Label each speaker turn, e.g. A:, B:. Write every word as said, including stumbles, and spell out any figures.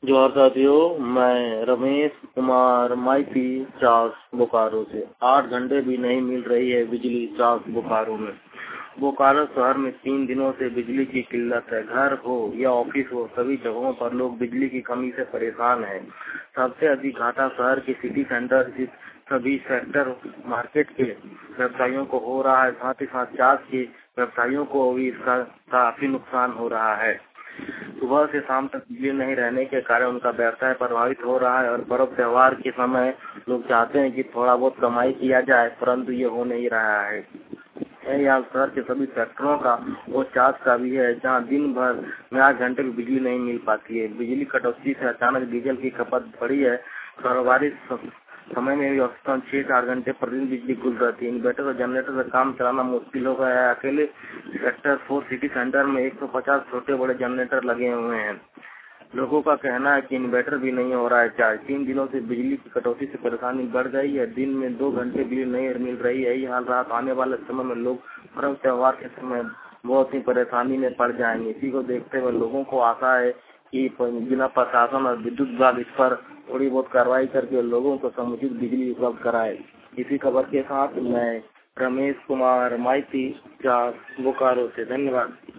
A: जोहार साथियों, मैं रमेश कुमार माइती चास बोकारो से। आठ घंटे भी नहीं मिल रही है बिजली चास बोकारो में। बोकारो शहर में तीन दिनों से बिजली की किल्लत है। घर हो या ऑफिस हो, सभी जगहों पर लोग बिजली की कमी से परेशान हैं। सबसे अधिक घाटा शहर के सिटी सेंटर सभी सेक्टर मार्केट के व्यवसायियों को हो रहा है। साथ ही साथ चास के व्यवसायियों को भी इसका काफी नुकसान हो रहा है। सुबह से शाम तक बिजली नहीं रहने के कारण उनका व्यवसाय प्रभावित हो रहा है और पर्व त्योहार के समय लोग चाहते हैं कि थोड़ा बहुत कमाई किया जाए, परंतु ये हो नहीं रहा है। यहाँ शहर के सभी सेक्टरों का वो चास का भी है, जहाँ दिन भर में आठ घंटे भी बिजली नहीं मिल पाती है। बिजली कटौती से अचानक डीजल की खपत बढ़ी है। कारोबारी समय में भी औसतन छह से आठ घंटे प्रतिदिन बिजली गुल रहती है। इन्वर्टर और जनरेटर से काम चलाना मुश्किल हो गया है। अकेले सेक्टर फोर सिटी सेंटर में एक सौ पचास छोटे बड़े जनरेटर लगे हुए हैं। लोगों का कहना है कि इन्वर्टर भी नहीं हो रहा है चार्ज। तीन दिनों से बिजली की कटौती से परेशानी बढ़ गई है। दिन में दो घंटे बिजली नहीं मिल रही है। यही हाल रहा तो आने वाले समय में लोग पर्व त्योहार के समय बहुत ही परेशानी में पड़ जाएंगे। इसी को देखते हुए लोगों को आशा है कि जिला प्रशासन और विद्युत विभाग इस पर थोड़ी बहुत कार्रवाई करके लोगों को समुचित बिजली उपलब्ध कराए। इसी खबर के साथ मैं रमेश कुमार माइती चास बोकारो से। धन्यवाद।